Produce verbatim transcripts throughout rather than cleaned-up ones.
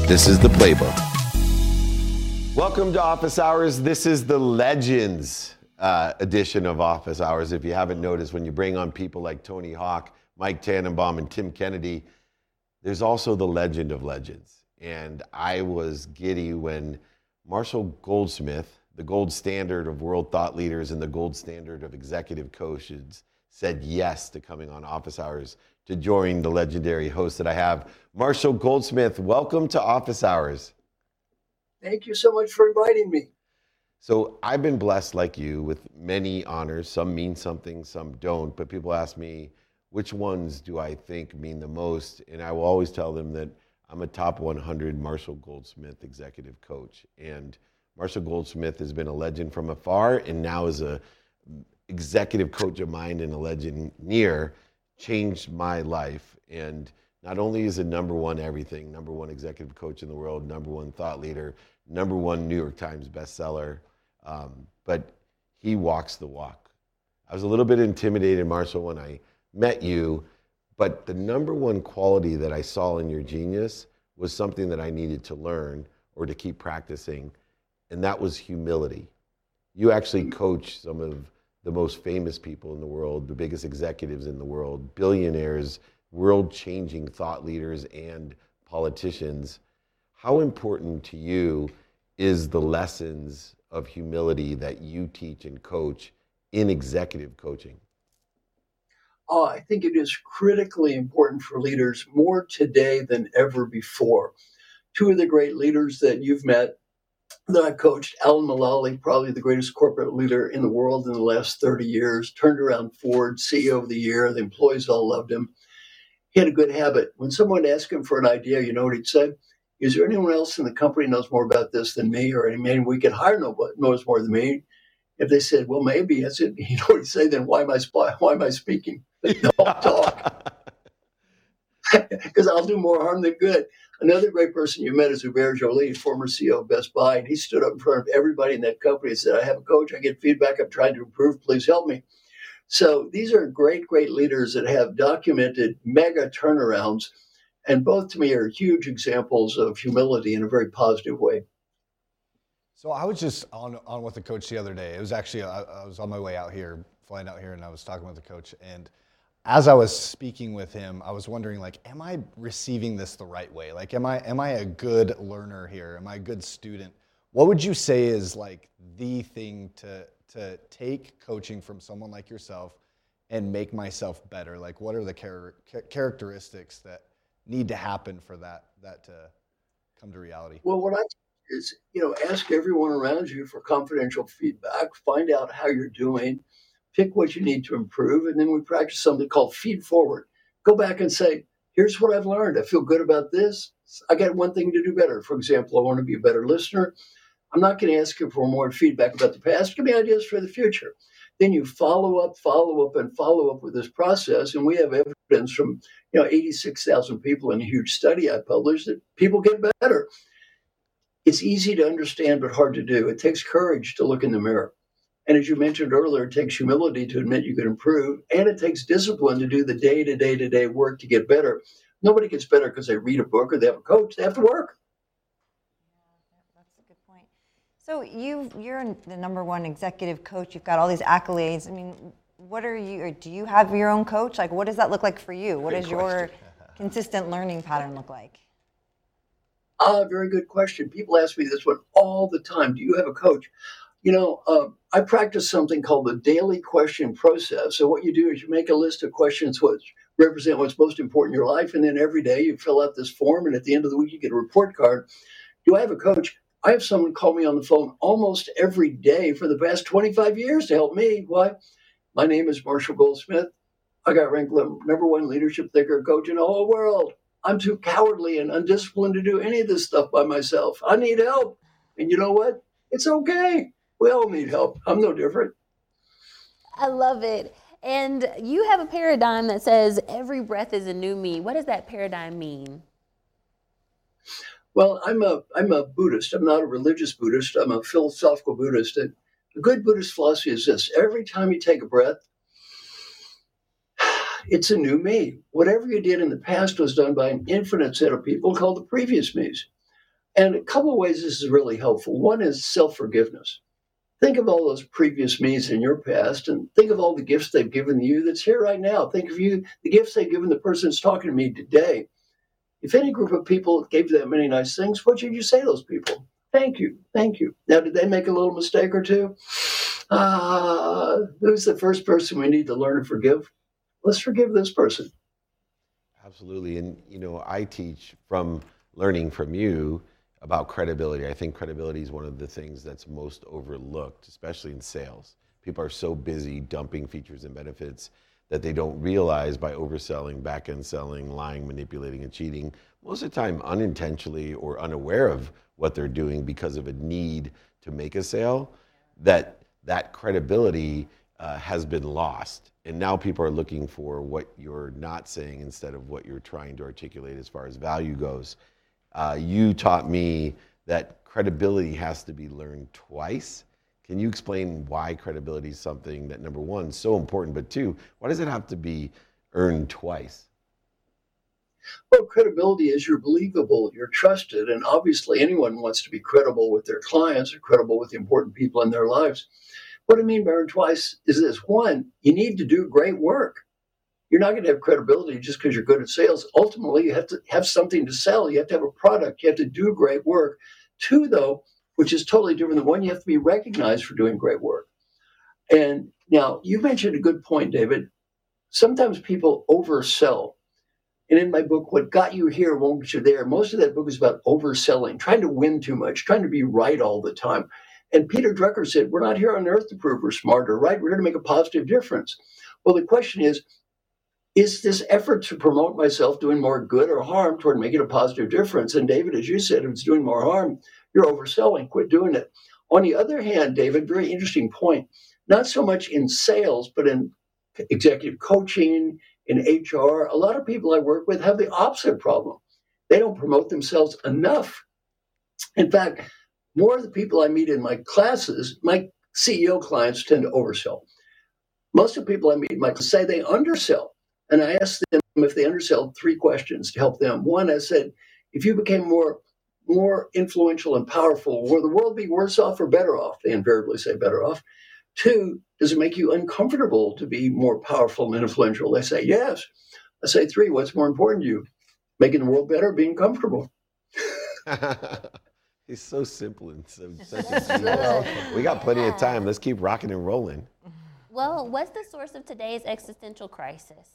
This is the playbook. Welcome to Office Hours. This is the Legends uh, edition of Office Hours. If you haven't noticed, when you bring on people like Tony Hawk, Mike Tannenbaum, and Tim Kennedy, there's also the legend of legends. And I was giddy when Marshall Goldsmith, the gold standard of world thought leaders and the gold standard of executive coaches, said yes to coming on Office Hours to join the legendary host that I have. Marshall Goldsmith, welcome to Office Hours. Thank you so much for inviting me. So I've been blessed like you with many honors. Some mean something, some don't. But people ask me, which ones do I think mean the most? And I will always tell them that I'm a top one hundred Marshall Goldsmith executive coach. And Marshall Goldsmith has been a legend from afar, and now is a executive coach of mine and a legend near, changed my life. And not only is it number one everything, number one executive coach in the world, number one thought leader, number one New York Times bestseller, um, but he walks the walk. I was a little bit intimidated, Marshall, when I met you, but the number one quality that I saw in your genius was something that I needed to learn or to keep practicing, and that was humility. You actually coach some of the most famous people in the world, the biggest executives in the world, billionaires, world-changing thought leaders, and politicians. How important to you is the lessons of humility that you teach and coach in executive coaching? Oh, I think it is critically important for leaders more today than ever before. Two of the great leaders that you've met that I coached, Alan Mulally, probably the greatest corporate leader in the world in the last thirty years, turned around Ford, C E O of the year. The employees all loved him. He had a good habit. When someone asked him for an idea, you know what he'd say? Is there anyone else in the company knows more about this than me, or any man we could hire knows more than me? If they said, well, maybe, I said, you know what he'd say, then why am I spy- why am I speaking? Don't talk. Because I'll do more harm than good. Another great person you met is Hubert Joly, former C E O of Best Buy, and he stood up in front of everybody in that company and said, I have a coach, I get feedback, I'm trying to improve, please help me. So these are great, great leaders that have documented mega turnarounds, and both to me are huge examples of humility in a very positive way. So I was just on on with the coach the other day. It was actually, I, I was on my way out here, flying out here, and I was talking with the coach, and as I was speaking with him, I was wondering, like, am I receiving this the right way? Like, am I am I a good learner here? Am I a good student? What would you say is like the thing to to take coaching from someone like yourself and make myself better? Like, what are the char- characteristics that need to happen for that that to come to reality? Well, what I is, you know, ask everyone around you for confidential feedback, find out how you're doing, pick what you need to improve, and then we practice something called feed forward. Go back and say, here's what I've learned. I feel good about this. I got one thing to do better. For example, I want to be a better listener. I'm not going to ask you for more feedback about the past. Give me ideas for the future. Then you follow up, follow up, and follow up with this process. And we have evidence from, you know, eighty-six thousand people in a huge study I published that people get better. It's easy to understand, but hard to do. It takes courage to look in the mirror. And as you mentioned earlier, it takes humility to admit you can improve, and it takes discipline to do the day-to-day-to-day work to get better. Nobody gets better because they read a book or they have a coach. They have to work. Yeah, that's a good point. So you, you're the number one executive coach. You've got all these accolades. I mean, what are you, or do you have your own coach? Like, what does that look like for you? What Great does your question. consistent learning pattern look like? Ah, very good question. People ask me this one all the time. Do you have a coach? You know, uh, I practice something called the daily question process. So what you do is you make a list of questions which represent what's most important in your life, and then every day you fill out this form, and at the end of the week you get a report card. Do I have a coach? I have someone call me on the phone almost every day for the past twenty-five years to help me. Why? My name is Marshall Goldsmith. I got ranked number one leadership thinker coach in the whole world. I'm too cowardly and undisciplined to do any of this stuff by myself. I need help. And you know what? It's okay. We all need help. I'm no different. I love it. And you have a paradigm that says every breath is a new me. What does that paradigm mean? Well, I'm a I'm a Buddhist. I'm not a religious Buddhist. I'm a philosophical Buddhist. And a good Buddhist philosophy is this. Every time you take a breath, it's a new me. Whatever you did in the past was done by an infinite set of people called the previous me's. And a couple of ways this is really helpful. One is self-forgiveness. Think of all those previous me's in your past and think of all the gifts they've given you that's here right now. Think of you, the gifts they've given the person that's talking to me today. If any group of people gave you that many nice things, what should you say to those people? Thank you, thank you. Now, did they make a little mistake or two? Uh, who's the first person we need to learn to forgive? Let's forgive this person. Absolutely. And, you know, I teach from learning from you about credibility. I think credibility is one of the things that's most overlooked, especially in sales. People are so busy dumping features and benefits that they don't realize by overselling, back-end selling, lying, manipulating, and cheating, most of the time unintentionally or unaware of what they're doing because of a need to make a sale, that that credibility uh, has been lost. And now people are looking for what you're not saying instead of what you're trying to articulate as far as value goes. Uh, you taught me that credibility has to be learned twice. Can you explain why credibility is something that, number one, is so important, but two, why does it have to be earned twice? Well, credibility is you're believable, you're trusted, and obviously anyone wants to be credible with their clients or credible with the important people in their lives. What I mean by earn twice is this. One, you need to do great work. You're not going to have credibility just because you're good at sales. Ultimately, you have to have something to sell. You have to have a product. You have to do great work. Two, though, which is totally different than one, you have to be recognized for doing great work. And now, you mentioned a good point, David. Sometimes people oversell. And in my book, What Got You Here Won't Get You There, most of that book is about overselling, trying to win too much, trying to be right all the time. And Peter Drucker said, we're not here on earth to prove we're smarter, right? We're here to make a positive difference. Well, the question is, is this effort to promote myself doing more good or harm toward making a positive difference? And David, as you said, if it's doing more harm, you're overselling. Quit doing it. On the other hand, David, very interesting point, not so much in sales, but in executive coaching, in H R, a lot of people I work with have the opposite problem. They don't promote themselves enough. In fact, more of the people I meet in my classes, my C E O clients tend to oversell. Most of the people I meet in my class say they undersell. And I asked them if they undersell three questions to help them. One, I said, if you became more, more influential and powerful, will the world be worse off or better off? They invariably say better off. Two, does it make you uncomfortable to be more powerful and influential? They say yes. I say three, what's more important to you? Making the world better, being comfortable. He's so simple and so such a well, we got plenty of time. Let's keep rocking and rolling. Well, what's the source of today's existential crisis?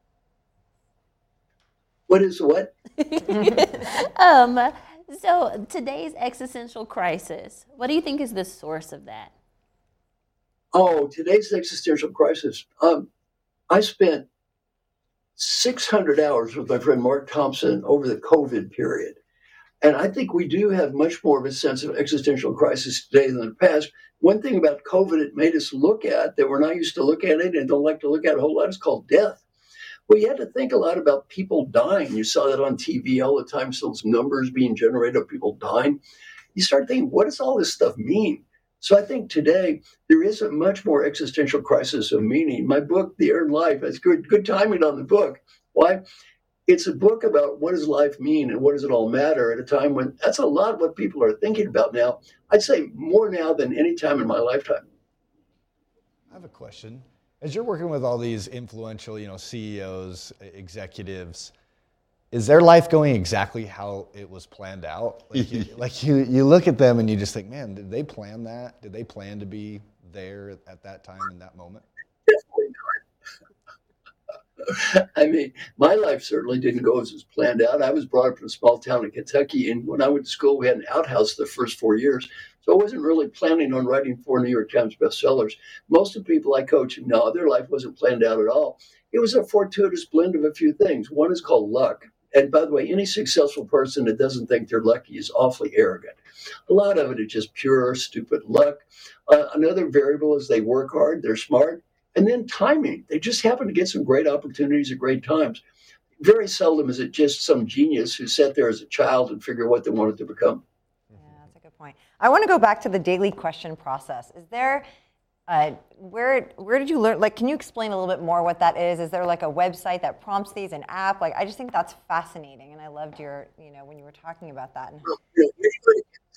What is what? um, so today's existential crisis, what do you think is the source of that? Oh, today's existential crisis. Um, I spent six hundred hours with my friend Mark Thompson over the COVID period. And I think we do have much more of a sense of existential crisis today than in the past. One thing about COVID it made us look at that we're not used to look at it and don't like to look at a whole lot is called death. Well, you had to think a lot about people dying. You saw that on T V all the time, so those numbers being generated of people dying. You start thinking, what does all this stuff mean? So I think today there is a much more existential crisis of meaning. My book, The Earned Life, has good, good timing on the book. Why? It's a book about what does life mean and what does it all matter at a time when that's a lot of what people are thinking about now. I'd say more now than any time in my lifetime. I have a question. As you're working with all these influential, you know, C E Os, executives, is their life going exactly how it was planned out? Like, you, like you, you look at them and you just think, man, did they plan that? Did they plan to be there at that time in that moment? Definitely not. I mean, my life certainly didn't go as it was planned out. I was brought up in a small town in Kentucky, and when I went to school, we had an outhouse the first four years. So I wasn't really planning on writing four New York Times bestsellers. Most of the people I coach, no, their life wasn't planned out at all. It was a fortuitous blend of a few things. One is called luck. And by the way, any successful person that doesn't think they're lucky is awfully arrogant. A lot of it is just pure, stupid luck. Uh, another variable is they work hard, they're smart. And then timing. They just happen to get some great opportunities at great times. Very seldom is it just some genius who sat there as a child and figured what they wanted to become. Yeah, that's a good point. I want to go back to the daily question process. Is there, uh, where where did you learn, like, can you explain a little bit more what that is? Is there like a website that prompts these, an app? Like, I just think that's fascinating. And I loved your, you know, when you were talking about that. And Well, you know, many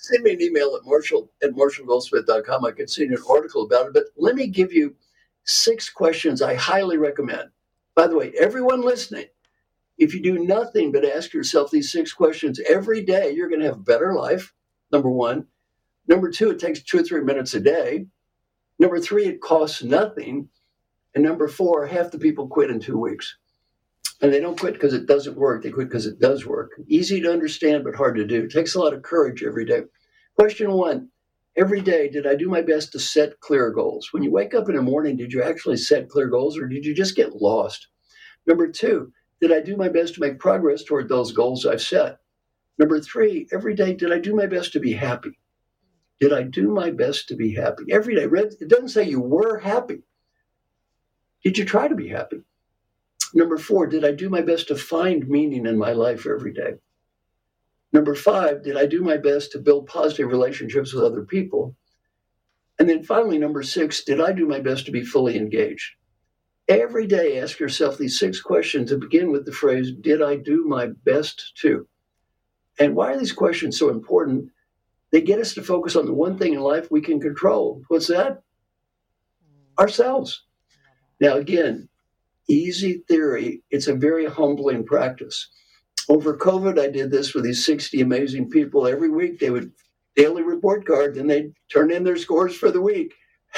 send me an email at marshall at marshall goldsmith dot com. I could send you an article about it. But let me give you six questions I highly recommend. By the way, everyone listening, if you do nothing but ask yourself these six questions every day, you're going to have a better life, number one. Number two, it takes two or three minutes a day. Number three, it costs nothing. And number four, half the people quit in two weeks. And they don't quit because it doesn't work. They quit because it does work. Easy to understand, but hard to do. It takes a lot of courage every day. Question one, every day, did I do my best to set clear goals? When you wake up in the morning, did you actually set clear goals or did you just get lost? Number two, did I do my best to make progress toward those goals I've set? Number three, every day, did I do my best to be happy? Did I do my best to be happy? Every day. It doesn't say you were happy. Did you try to be happy? Number four, did I do my best to find meaning in my life every day? Number five, did I do my best to build positive relationships with other people? And then finally, number six, did I do my best to be fully engaged? Every day, ask yourself these six questions to begin with the phrase, did I do my best to? And why are these questions so important? They get us to focus on the one thing in life we can control. What's that? Ourselves. Now, again, easy theory. It's a very humbling practice. Over COVID, I did this with these sixty amazing people. Every week, they would daily report card, and they'd turn in their scores for the week.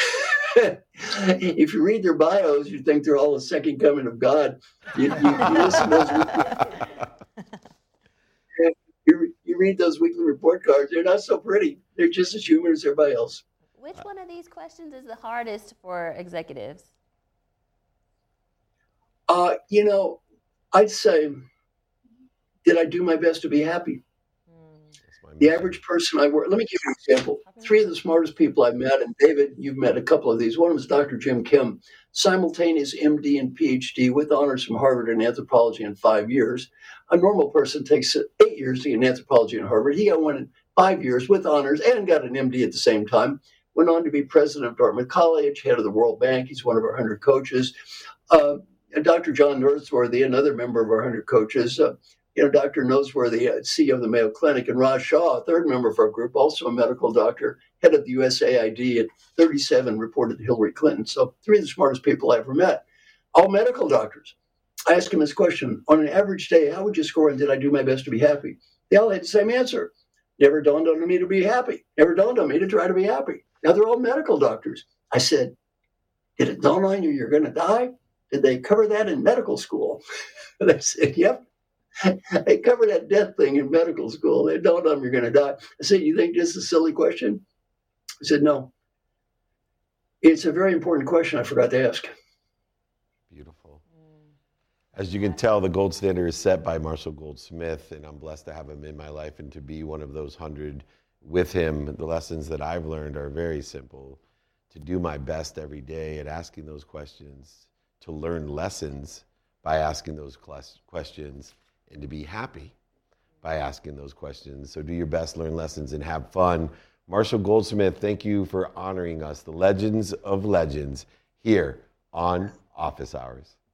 If you read their bios, you think they're all the second coming of God. You, you, you listen to those weekly, you, you read those weekly report cards. They're not so pretty. They're just as human as everybody else. Which one of these questions is the hardest for executives? Uh, you know, I'd say, did I do my best to be happy? The average person I work, let me give you an example. Three of the smartest people I've met, and David, you've met a couple of these. One of them is Doctor Jim Kim, simultaneous M D and P H D with honors from Harvard in anthropology in five years. A normal person takes eight years to get an anthropology in Harvard. He got one in five years with honors and got an M D at the same time. Went on to be president of Dartmouth College, head of the World Bank. He's one of our one hundred coaches. Uh, Doctor John Noseworthy, another member of our one hundred coaches. Uh, You know, Doctor Noseworthy, uh, C E O of the Mayo Clinic, and Raj Shah, a third member of our group, also a medical doctor, head of the U S A I D at thirty-seven, reported to Hillary Clinton. So three of the smartest people I ever met, all medical doctors. I asked him this question, on an average day, how would you score and did I do my best to be happy? They all had the same answer. Never dawned on me to be happy. Never dawned on me to try to be happy. Now they're all medical doctors. I said, did it dawn on you you're going to die? Did they cover that in medical school? And I said, yep. They cover that death thing in medical school. They don't know you're going to die. I said, you think this is a silly question? I said, no. It's a very important question I forgot to ask. Beautiful. As you can tell, the gold standard is set by Marshall Goldsmith, and I'm blessed to have him in my life and to be one of those hundred with him. The lessons that I've learned are very simple. To do my best every day at asking those questions, to learn lessons by asking those questions, and to be happy by asking those questions. So do your best, learn lessons, and have fun. Marshall Goldsmith, thank you for honoring us, the legends of legends, here on Office Hours.